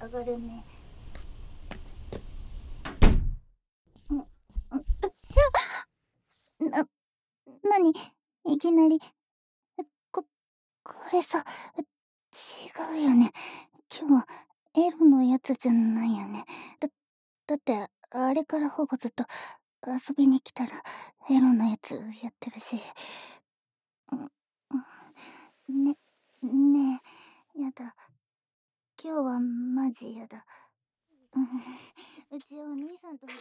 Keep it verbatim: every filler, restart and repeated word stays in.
上がるね。な、なに、いきなり。こ、これさ、違うよね。今日、エロのやつじゃないよね。だ、だって、あれからほぼずっと、遊びに来たら、エロのやつやってるし。ね、ねえ、やだ。今日はマジやだ。うちお兄さんと。